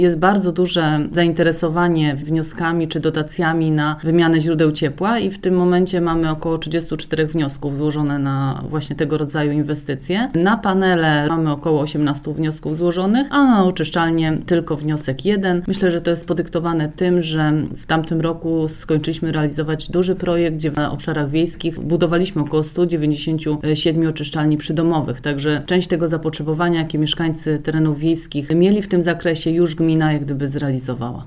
Jest bardzo duże zainteresowanie wnioskami czy dotacjami na wymianę źródeł ciepła i w tym momencie mamy około 34 wniosków złożone na właśnie tego rodzaju inwestycje. Na panele mamy około 18 wniosków złożonych, a na oczyszczalnię tylko wniosek jeden. Myślę, że to jest podyktowane tym, że w tamtym roku skończyliśmy realizować duży projekt, gdzie na obszarach wiejskich budowaliśmy około 197 oczyszczalni przydomowych, także część tego zapotrzebowania, jakie mieszkańcy terenów wiejskich mieli w tym zakresie, już gmina jak gdyby zrealizowała.